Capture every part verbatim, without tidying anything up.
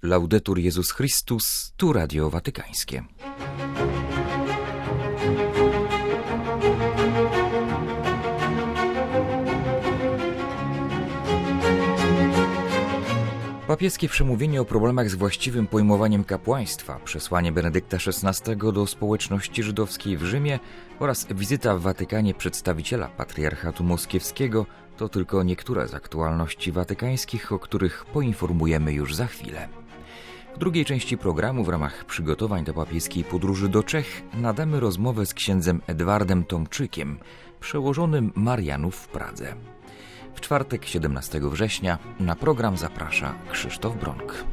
Laudetur Jezus Chrystus, tu Radio Watykańskie. Papieskie przemówienie o problemach z właściwym pojmowaniem kapłaństwa, przesłanie Benedykta szesnastego do społeczności żydowskiej w Rzymie oraz wizyta w Watykanie przedstawiciela Patriarchatu Moskiewskiego to tylko niektóre z aktualności watykańskich, o których poinformujemy już za chwilę. W drugiej części programu w ramach przygotowań do papieskiej podróży do Czech nadamy rozmowę z księdzem Edwardem Tomczykiem, przełożonym Marianów w Pradze. W czwartek, siedemnastego września, na program zaprasza Krzysztof Bronk.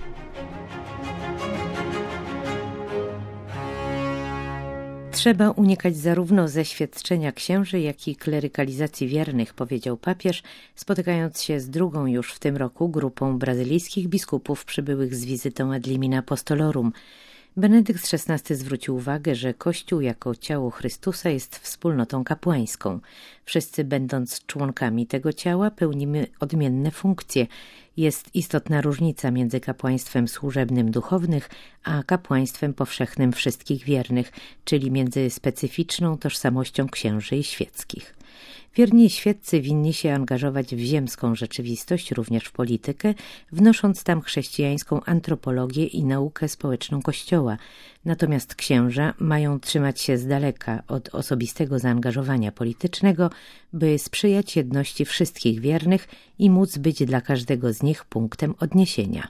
Trzeba unikać zarówno zeświadczenia księży, jak i klerykalizacji wiernych, powiedział papież, spotykając się z drugą już w tym roku grupą brazylijskich biskupów przybyłych z wizytą ad limina apostolorum. Benedykt szesnasty zwrócił uwagę, że Kościół jako ciało Chrystusa jest wspólnotą kapłańską. Wszyscy, będąc członkami tego ciała, pełnimy odmienne funkcje. Jest istotna różnica między kapłaństwem służebnym duchownych, a kapłaństwem powszechnym wszystkich wiernych, czyli między specyficzną tożsamością księży i świeckich. Wierni świeccy winni się angażować w ziemską rzeczywistość, również w politykę, wnosząc tam chrześcijańską antropologię i naukę społeczną Kościoła. Natomiast księża mają trzymać się z daleka od osobistego zaangażowania politycznego, by sprzyjać jedności wszystkich wiernych i móc być dla każdego z nich punktem odniesienia.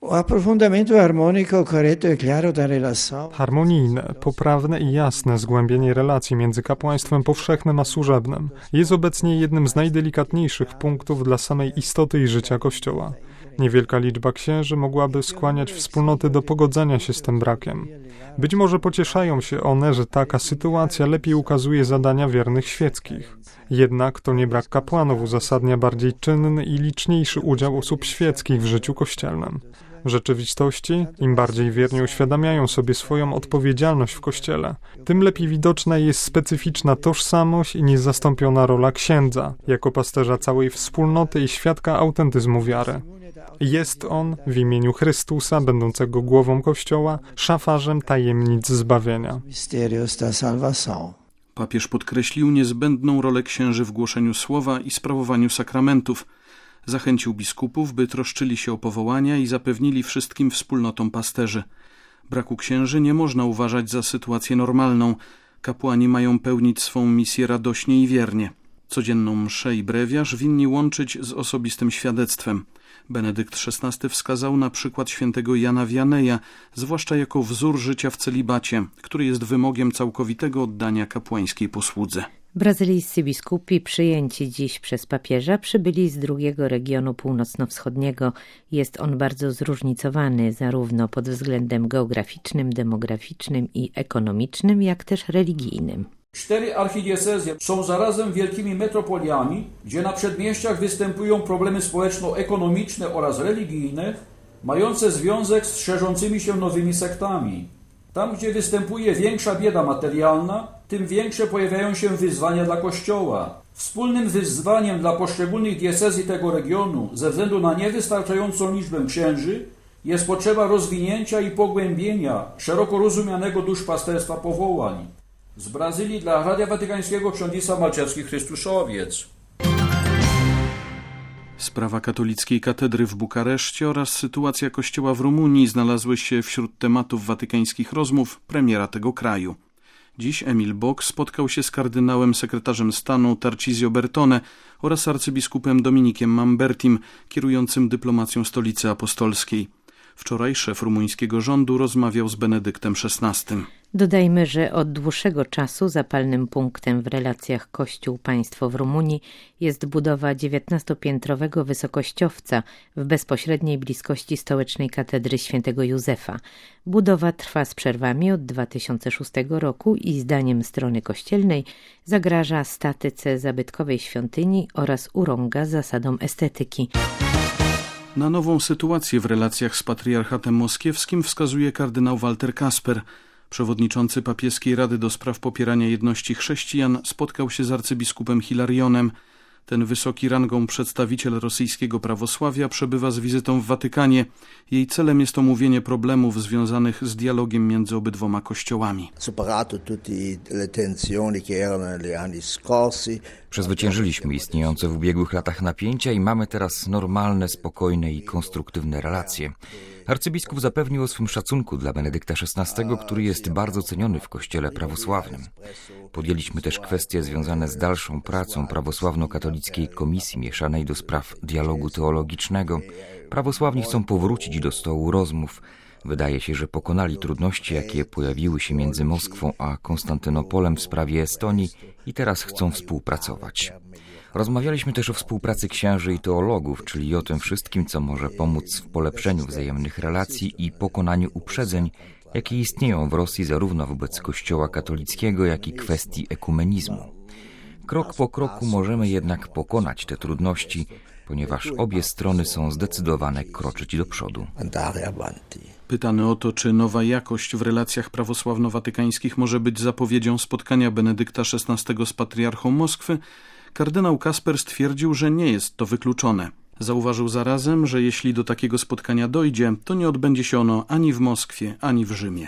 Harmonijne, poprawne i jasne zgłębienie relacji między kapłaństwem powszechnym a służebnym jest obecnie jednym z najdelikatniejszych punktów dla samej istoty i życia Kościoła. Niewielka liczba księży mogłaby skłaniać wspólnoty do pogodzenia się z tym brakiem. Być może pocieszają się one, że taka sytuacja lepiej ukazuje zadania wiernych świeckich. Jednak to nie brak kapłanów uzasadnia bardziej czynny i liczniejszy udział osób świeckich w życiu kościelnym. W rzeczywistości, im bardziej wierni uświadamiają sobie swoją odpowiedzialność w Kościele, tym lepiej widoczna jest specyficzna tożsamość i niezastąpiona rola księdza, jako pasterza całej wspólnoty i świadka autentyzmu wiary. Jest on, w imieniu Chrystusa, będącego głową Kościoła, szafarzem tajemnic zbawienia. Papież podkreślił niezbędną rolę księży w głoszeniu słowa i sprawowaniu sakramentów. Zachęcił biskupów, by troszczyli się o powołania i zapewnili wszystkim wspólnotom pasterzy. Braku księży nie można uważać za sytuację normalną. Kapłani mają pełnić swą misję radośnie i wiernie. Codzienną mszę i brewiarz winni łączyć z osobistym świadectwem. Benedykt szesnasty wskazał na przykład świętego Jana Wianeja, zwłaszcza jako wzór życia w celibacie, który jest wymogiem całkowitego oddania kapłańskiej posłudze. Brazylijscy biskupi przyjęci dziś przez papieża przybyli z drugiego regionu północno-wschodniego. Jest on bardzo zróżnicowany zarówno pod względem geograficznym, demograficznym i ekonomicznym, jak też religijnym. Cztery archidiecezje są zarazem wielkimi metropoliami, gdzie na przedmieściach występują problemy społeczno-ekonomiczne oraz religijne, mające związek z szerzącymi się nowymi sektami. Tam, gdzie występuje większa bieda materialna, tym większe pojawiają się wyzwania dla Kościoła. Wspólnym wyzwaniem dla poszczególnych diecezji tego regionu, ze względu na niewystarczającą liczbę księży, jest potrzeba rozwinięcia i pogłębienia szeroko rozumianego duszpasterstwa powołań. Z Brazylii dla Radia Watykańskiego ksiądz Malczewski Chrystuszowiec. Sprawa katolickiej katedry w Bukareszcie oraz sytuacja Kościoła w Rumunii znalazły się wśród tematów watykańskich rozmów premiera tego kraju. Dziś Emil Boc spotkał się z kardynałem sekretarzem stanu Tarcisio Bertone oraz arcybiskupem Dominikiem Mambertim, kierującym dyplomacją Stolicy Apostolskiej. Wczoraj szef rumuńskiego rządu rozmawiał z Benedyktem szesnastym. Dodajmy, że od dłuższego czasu zapalnym punktem w relacjach Kościół-państwo w Rumunii jest budowa dziewiętnastopiętrowego wysokościowca w bezpośredniej bliskości stołecznej katedry świętego Józefa. Budowa trwa z przerwami od dwa tysiące szóstego roku i zdaniem strony kościelnej zagraża statyce zabytkowej świątyni oraz urąga zasadom estetyki. Na nową sytuację w relacjach z Patriarchatem Moskiewskim wskazuje kardynał Walter Kasper. Przewodniczący papieskiej Rady do spraw popierania jedności chrześcijan spotkał się z arcybiskupem Hilarionem. Ten wysoki rangą przedstawiciel rosyjskiego prawosławia przebywa z wizytą w Watykanie. Jej celem jest omówienie problemów związanych z dialogiem między obydwoma kościołami. Przezwyciężyliśmy istniejące w ubiegłych latach napięcia i mamy teraz normalne, spokojne i konstruktywne relacje. Arcybiskup zapewnił o swym szacunku dla Benedykta szesnastego, który jest bardzo ceniony w kościele prawosławnym. Podjęliśmy też kwestie związane z dalszą pracą prawosławno-katolickiej Komisji Mieszanej do spraw dialogu teologicznego. Prawosławni chcą powrócić do stołu rozmów. Wydaje się, że pokonali trudności, jakie pojawiły się między Moskwą a Konstantynopolem w sprawie Estonii i teraz chcą współpracować. Rozmawialiśmy też o współpracy księży i teologów, czyli o tym wszystkim, co może pomóc w polepszeniu wzajemnych relacji i pokonaniu uprzedzeń, jakie istnieją w Rosji zarówno wobec Kościoła katolickiego, jak i kwestii ekumenizmu. Krok po kroku możemy jednak pokonać te trudności, ponieważ obie strony są zdecydowane kroczyć do przodu. Pytany o to, czy nowa jakość w relacjach prawosławno-watykańskich może być zapowiedzią spotkania Benedykta szesnastego z patriarchą Moskwy, kardynał Kasper stwierdził, że nie jest to wykluczone. Zauważył zarazem, że jeśli do takiego spotkania dojdzie, to nie odbędzie się ono ani w Moskwie, ani w Rzymie.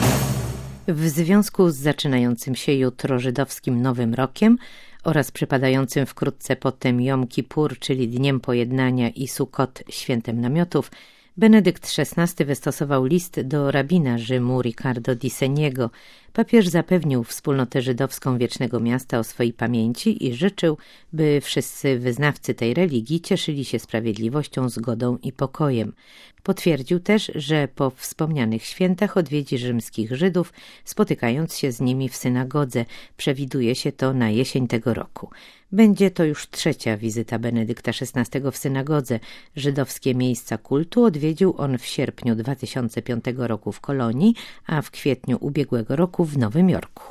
W związku z zaczynającym się jutro żydowskim Nowym Rokiem oraz przypadającym wkrótce potem Jom Kippur, czyli Dniem Pojednania i Sukot, Świętem Namiotów, Benedykt szesnasty wystosował list do rabina Rzymu Riccardo di Segniego. Papież zapewnił wspólnotę żydowską Wiecznego Miasta o swojej pamięci i życzył, by wszyscy wyznawcy tej religii cieszyli się sprawiedliwością, zgodą i pokojem. Potwierdził też, że po wspomnianych świętach odwiedzi rzymskich Żydów, spotykając się z nimi w synagodze. Przewiduje się to na jesień tego roku. Będzie to już trzecia wizyta Benedykta szesnastego w synagodze. Żydowskie miejsca kultu odwiedził on w sierpniu dwa tysiące piątego roku w Kolonii, a w kwietniu ubiegłego roku w Nowym Jorku.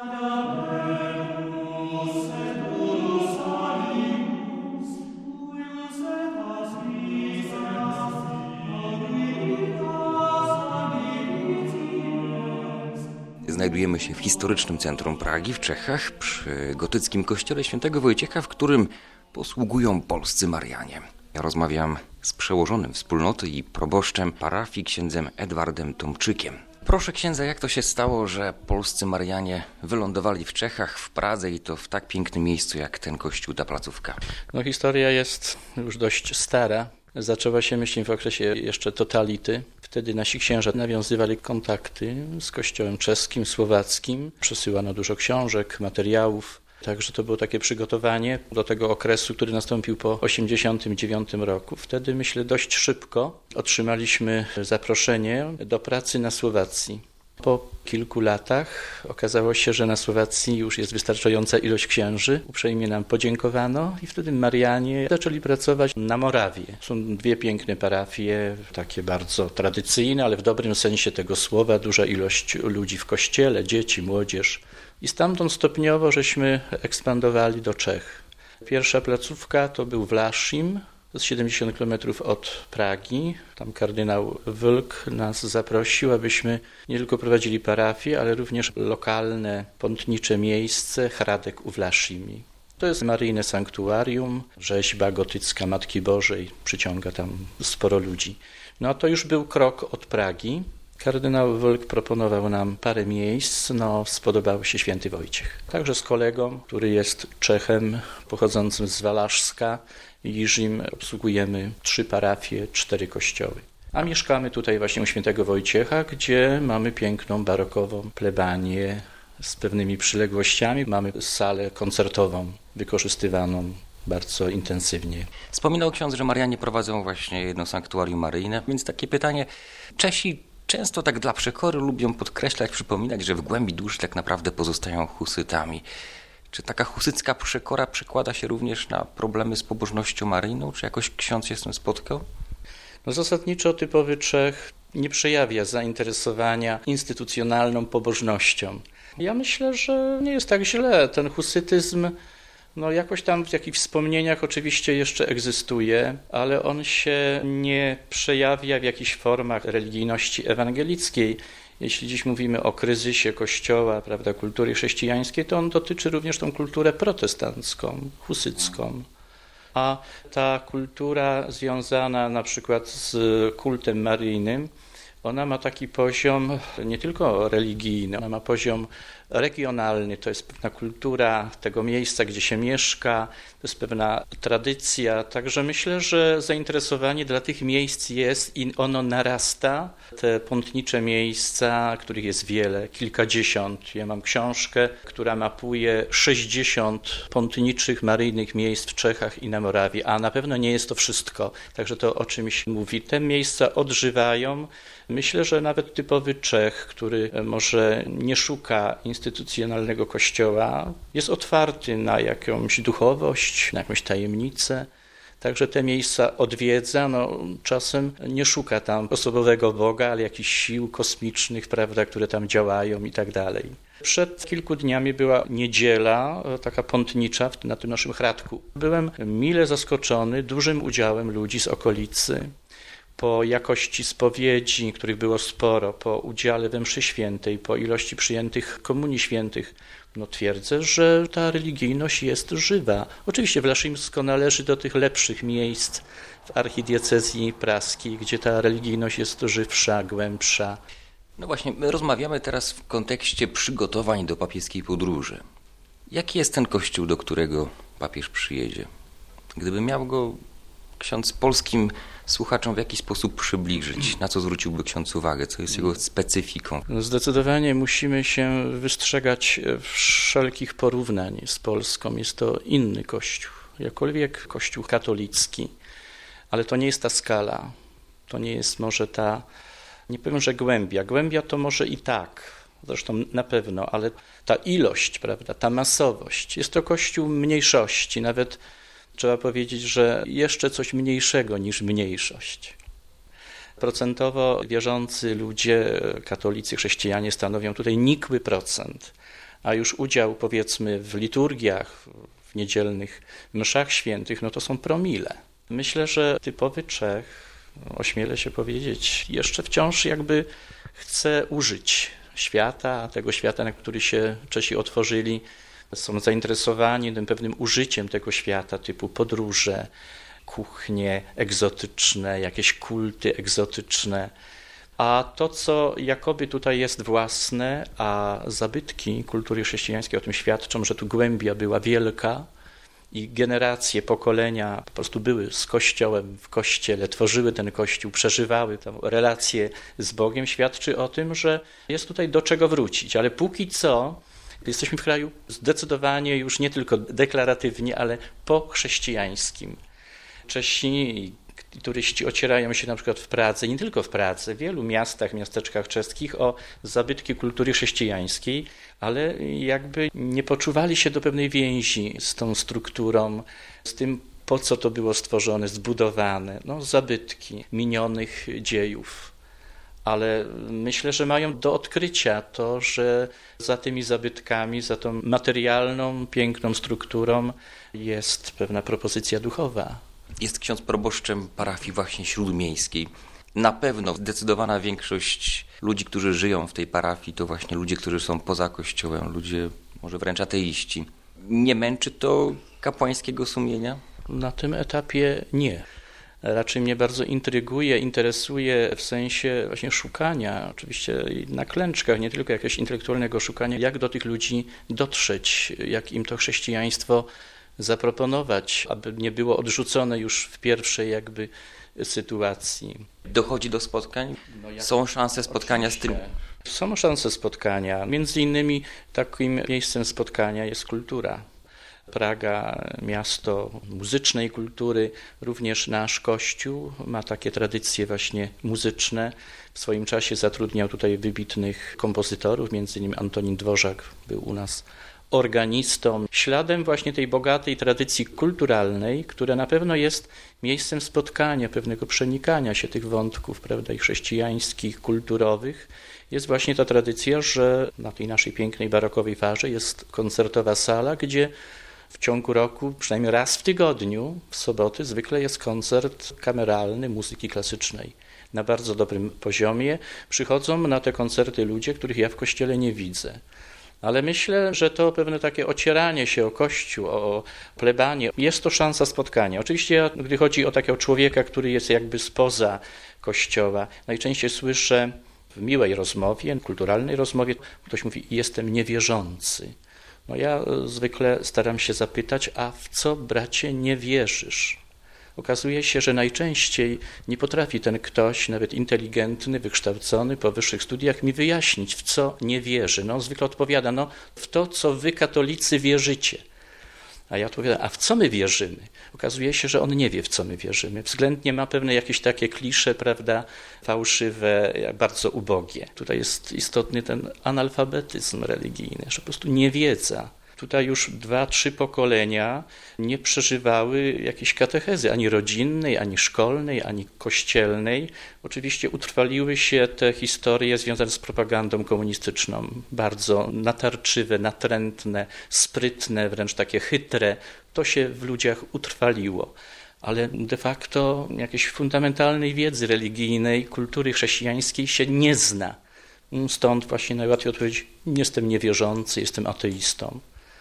Znajdujemy się w historycznym centrum Pragi, w Czechach, przy gotyckim kościele świętego Wojciecha, w którym posługują polscy Marianie. Ja rozmawiam z przełożonym wspólnoty i proboszczem parafii księdzem Edwardem Tomczykiem. Proszę księdza, jak to się stało, że polscy Marianie wylądowali w Czechach, w Pradze i to w tak pięknym miejscu jak ten kościół, ta placówka? No, historia jest już dość stara. Zaczęła się, myślę, w okresie jeszcze totality. Wtedy nasi księża nawiązywali kontakty z kościołem czeskim, słowackim. Przesyłano dużo książek, materiałów. Także to było takie przygotowanie do tego okresu, który nastąpił po osiemdziesiątym dziewiątym roku. Wtedy, myślę, dość szybko otrzymaliśmy zaproszenie do pracy na Słowacji. Po kilku latach okazało się, że na Słowacji już jest wystarczająca ilość księży. Uprzejmie nam podziękowano i wtedy Marianie zaczęli pracować na Morawie. Są dwie piękne parafie, takie bardzo tradycyjne, ale w dobrym sensie tego słowa. Duża ilość ludzi w kościele, dzieci, młodzież. I stamtąd stopniowo żeśmy ekspandowali do Czech. Pierwsza placówka to był Wlaszim, to jest siedemdziesiąt kilometrów od Pragi. Tam kardynał Wlk nas zaprosił, abyśmy nie tylko prowadzili parafię, ale również lokalne, pątnicze miejsce, Hradek u Wlaszimi. To jest maryjne sanktuarium, rzeźba gotycka Matki Bożej, przyciąga tam sporo ludzi. No to już był krok od Pragi. Kardynał Wlk proponował nam parę miejsc, no spodobał się święty Wojciech. Także z kolegą, który jest Czechem pochodzącym z Walaszska, Jiżim, obsługujemy trzy parafie, cztery kościoły. A mieszkamy tutaj właśnie u świętego Wojciecha, gdzie mamy piękną, barokową plebanię z pewnymi przyległościami. Mamy salę koncertową wykorzystywaną bardzo intensywnie. Wspominał ksiądz, że Marianie prowadzą właśnie jedno sanktuarium maryjne, więc takie pytanie. Czesi często tak dla przekory lubią podkreślać, przypominać, że w głębi duszy tak naprawdę pozostają husytami. Czy taka husycka przekora przekłada się również na problemy z pobożnością maryjną? Czy jakoś ksiądz się z tym spotkał? No zasadniczo typowy Czech nie przejawia zainteresowania instytucjonalną pobożnością. Ja myślę, że nie jest tak źle. Ten husytyzm no jakoś tam w jakichś wspomnieniach oczywiście jeszcze egzystuje, ale on się nie przejawia w jakichś formach religijności ewangelickiej. Jeśli dziś mówimy o kryzysie Kościoła, prawda, kultury chrześcijańskiej, to on dotyczy również tą kulturę protestancką, husycką. a ta kultura związana na przykład z kultem maryjnym, ona ma taki poziom nie tylko religijny, ona ma poziom regionalny, to jest pewna kultura tego miejsca, gdzie się mieszka, to jest pewna tradycja, także myślę, że zainteresowanie dla tych miejsc jest i ono narasta. Te pątnicze miejsca, których jest wiele, kilkadziesiąt. Ja mam książkę, która mapuje sześćdziesiąt pątniczych maryjnych miejsc w Czechach i na Morawie, a na pewno nie jest to wszystko, także to o czymś mówi. Te miejsca odżywają. Myślę, że nawet typowy Czech, który może nie szuka instytucjonalnego kościoła, jest otwarty na jakąś duchowość, na jakąś tajemnicę. Także te miejsca odwiedza, no, czasem nie szuka tam osobowego Boga, ale jakichś sił kosmicznych, prawda, które tam działają i tak dalej. Przed kilku dniami była niedziela, taka pątnicza na tym naszym Hradku. Byłem mile zaskoczony dużym udziałem ludzi z okolicy. Po jakości spowiedzi, których było sporo, po udziale we mszy świętej, po ilości przyjętych komunii świętych, no twierdzę, że ta religijność jest żywa. Oczywiście Wlaszyńsko należy do tych lepszych miejsc w archidiecezji praskiej, gdzie ta religijność jest żywsza, głębsza. No właśnie, my rozmawiamy teraz w kontekście przygotowań do papieskiej podróży. Jaki jest ten kościół, do którego papież przyjedzie? Gdyby miał go ksiądz polskim słuchaczom w jaki sposób przybliżyć? Na co zwróciłby ksiądz uwagę? Co jest jego specyfiką? No zdecydowanie musimy się wystrzegać wszelkich porównań z Polską. Jest to inny kościół, jakkolwiek kościół katolicki, ale to nie jest ta skala. To nie jest może ta, nie powiem, że głębia. Głębia to może i tak, zresztą na pewno, ale ta ilość, prawda, ta masowość. Jest to kościół mniejszości, nawet trzeba powiedzieć, że jeszcze coś mniejszego niż mniejszość. Procentowo wierzący ludzie, katolicy, chrześcijanie stanowią tutaj nikły procent, a już udział powiedzmy w liturgiach, w niedzielnych mszach świętych, no to są promile. Myślę, że typowy Czech, ośmielę się powiedzieć, jeszcze wciąż jakby chce użyć świata, tego świata, na który się Czesi otworzyli, są zainteresowani tym pewnym użyciem tego świata, typu podróże, kuchnie egzotyczne, jakieś kulty egzotyczne. A to, co jakoby tutaj jest własne, a zabytki kultury chrześcijańskiej o tym świadczą, że tu głębia była wielka i generacje, pokolenia po prostu były z Kościołem w Kościele, tworzyły ten Kościół, przeżywały tę relację z Bogiem, świadczy o tym, że jest tutaj do czego wrócić. Ale póki co jesteśmy w kraju zdecydowanie już nie tylko deklaratywnie, ale po chrześcijańskim. Czesi i turyści ocierają się na przykład w Pradze, nie tylko w Pradze, w wielu miastach, miasteczkach czeskich o zabytki kultury chrześcijańskiej, ale jakby nie poczuwali się do pewnej więzi z tą strukturą, z tym, po co to było stworzone, zbudowane, no zabytki minionych dziejów. Ale myślę, że mają do odkrycia to, że za tymi zabytkami, za tą materialną, piękną strukturą jest pewna propozycja duchowa. Jest ksiądz proboszczem parafii właśnie śródmiejskiej. Na pewno zdecydowana większość ludzi, którzy żyją w tej parafii, to właśnie ludzie, którzy są poza Kościołem, ludzie może wręcz ateiści. Nie męczy to kapłańskiego sumienia? Na tym etapie nie. Raczej mnie bardzo intryguje, interesuje w sensie właśnie szukania, oczywiście na klęczkach, nie tylko jakiegoś intelektualnego szukania, jak do tych ludzi dotrzeć, jak im to chrześcijaństwo zaproponować, aby nie było odrzucone już w pierwszej jakby sytuacji. Dochodzi do spotkań? Są szanse spotkania z tym? Są szanse spotkania. Między innymi takim miejscem spotkania jest kultura. Praga, miasto muzycznej kultury, również nasz Kościół ma takie tradycje właśnie muzyczne. W swoim czasie zatrudniał tutaj wybitnych kompozytorów, między innymi Antonin Dworzak był u nas organistą. Śladem właśnie tej bogatej tradycji kulturalnej, która na pewno jest miejscem spotkania, pewnego przenikania się tych wątków, prawda, i chrześcijańskich, kulturowych, jest właśnie ta tradycja, że na tej naszej pięknej barokowej farze jest koncertowa sala, gdzie w ciągu roku, przynajmniej raz w tygodniu, w soboty, zwykle jest koncert kameralny muzyki klasycznej. Na bardzo dobrym poziomie przychodzą na te koncerty ludzie, których ja w kościele nie widzę. Ale myślę, że to pewne takie ocieranie się o Kościół, o plebanię, jest to szansa spotkania. Oczywiście, gdy chodzi o takiego człowieka, który jest jakby spoza Kościoła, najczęściej słyszę w miłej rozmowie, kulturalnej rozmowie, ktoś mówi, jestem niewierzący. No ja zwykle staram się zapytać, a w co, bracie, nie wierzysz? Okazuje się, że najczęściej nie potrafi ten ktoś, nawet inteligentny, wykształcony, po wyższych studiach, mi wyjaśnić, w co nie wierzy. No, on zwykle odpowiada, no w to, co wy katolicy wierzycie. A ja odpowiadam, a w co my wierzymy? Okazuje się, że on nie wie, w co my wierzymy. Względnie ma pewne jakieś takie klisze, prawda, fałszywe, bardzo ubogie. Tutaj jest istotny ten analfabetyzm religijny, że po prostu niewiedza. Tutaj już dwa, trzy pokolenia nie przeżywały jakiejś katechezy, ani rodzinnej, ani szkolnej, ani kościelnej. Oczywiście utrwaliły się te historie związane z propagandą komunistyczną, bardzo natarczywe, natrętne, sprytne, wręcz takie chytre. To się w ludziach utrwaliło. Ale de facto jakiejś fundamentalnej wiedzy religijnej, kultury chrześcijańskiej się nie zna. Stąd właśnie najłatwiej odpowiedzieć, jestem niewierzący, jestem ateistą.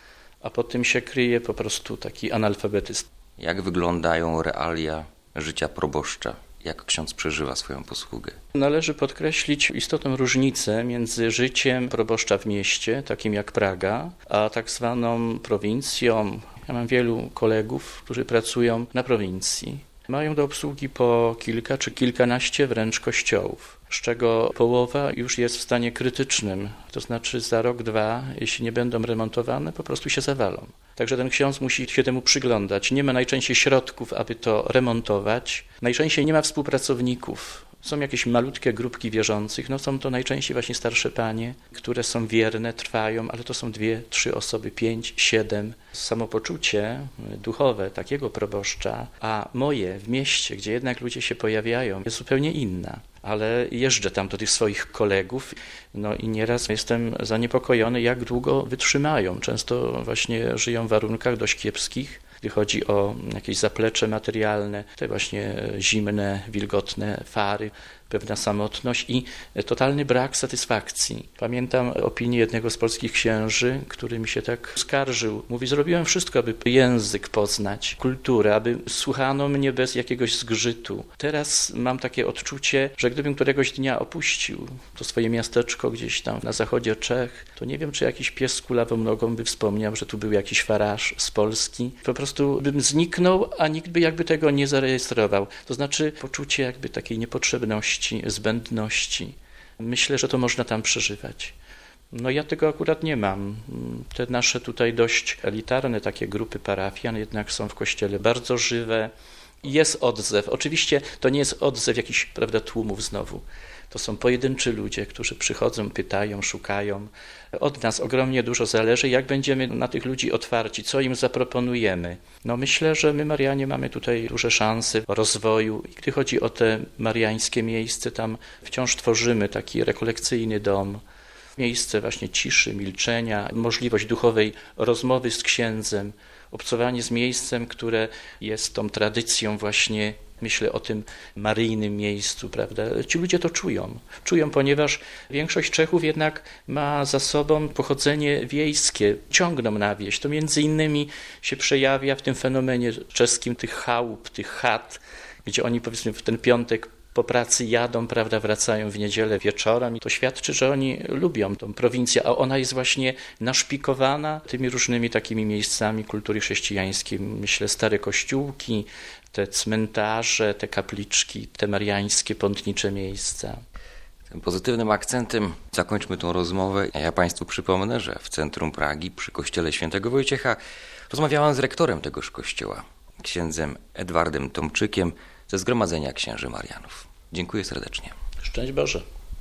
A po tym się kryje po prostu taki analfabetyzm. Jak wyglądają realia życia proboszcza? Jak ksiądz przeżywa swoją posługę? Należy podkreślić istotną różnicę między życiem proboszcza w mieście, takim jak Praga, a tak zwaną prowincją. Ja mam wielu kolegów, którzy pracują na prowincji. Mają do obsługi po kilka czy kilkanaście wręcz kościołów, z czego połowa już jest w stanie krytycznym, to znaczy za rok, dwa, jeśli nie będą remontowane, po prostu się zawalą. Także ten ksiądz musi się temu przyglądać. Nie ma najczęściej środków, aby to remontować. Najczęściej nie ma współpracowników. Są jakieś malutkie grupki wierzących, no są to najczęściej właśnie starsze panie, które są wierne, trwają, ale to są dwie, trzy osoby, pięć, siedem. Samopoczucie duchowe takiego proboszcza, a moje w mieście, gdzie jednak ludzie się pojawiają, jest zupełnie inna. Ale jeżdżę tam do tych swoich kolegów, no i nieraz jestem zaniepokojony, jak długo wytrzymają. Często właśnie żyją w warunkach dość kiepskich, gdy chodzi o jakieś zaplecze materialne, te właśnie zimne, wilgotne fary, pewna samotność i totalny brak satysfakcji. Pamiętam opinię jednego z polskich księży, który mi się tak skarżył. Mówi, zrobiłem wszystko, aby język poznać, kulturę, aby słuchano mnie bez jakiegoś zgrzytu. Teraz mam takie odczucie, że gdybym któregoś dnia opuścił to swoje miasteczko gdzieś tam na zachodzie Czech, to nie wiem, czy jakiś pies z kulawą nogą by wspomniał, że tu był jakiś fararz z Polski. Po prostu bym zniknął, a nikt by jakby tego nie zarejestrował. To znaczy poczucie jakby takiej niepotrzebności, zbędności. Myślę, że to można tam przeżywać. No ja tego akurat nie mam. Te nasze tutaj dość elitarne takie grupy parafian jednak są w kościele bardzo żywe. Jest odzew. Oczywiście to nie jest odzew jakichś, prawda, tłumów znowu. To są pojedynczy ludzie, którzy przychodzą, pytają, szukają. Od nas ogromnie dużo zależy, jak będziemy na tych ludzi otwarci, co im zaproponujemy. No myślę, że my, Marianie, mamy tutaj duże szanse rozwoju. I gdy chodzi o te mariańskie miejsce, tam wciąż tworzymy taki rekolekcyjny dom. Miejsce właśnie ciszy, milczenia, możliwość duchowej rozmowy z księdzem, obcowanie z miejscem, które jest tą tradycją właśnie, myślę o tym maryjnym miejscu, prawda? Ci ludzie to czują. Czują, ponieważ większość Czechów jednak ma za sobą pochodzenie wiejskie, ciągną na wieś. To między innymi się przejawia w tym fenomenie czeskim tych chałup, tych chat, gdzie oni powiedzmy w ten piątek po pracy jadą, prawda, wracają w niedzielę wieczorem i to świadczy, że oni lubią tą prowincję, a ona jest właśnie naszpikowana tymi różnymi takimi miejscami kultury chrześcijańskiej. Myślę, stare kościółki, te cmentarze, te kapliczki, te mariańskie, pątnicze miejsca. Tym pozytywnym akcentem zakończmy tą rozmowę. Ja Państwu przypomnę, że w centrum Pragi przy kościele świętego Wojciecha rozmawiałem z rektorem tegoż kościoła, księdzem Edwardem Tomczykiem ze Zgromadzenia Księży Marianów. Dziękuję serdecznie. Szczęść Boże.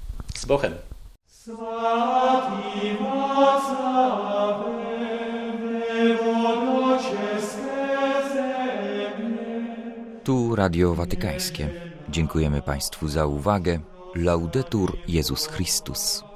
Z Bochem. Tu Radio Watykańskie. Dziękujemy Państwu za uwagę. Laudetur Jezus Chrystus.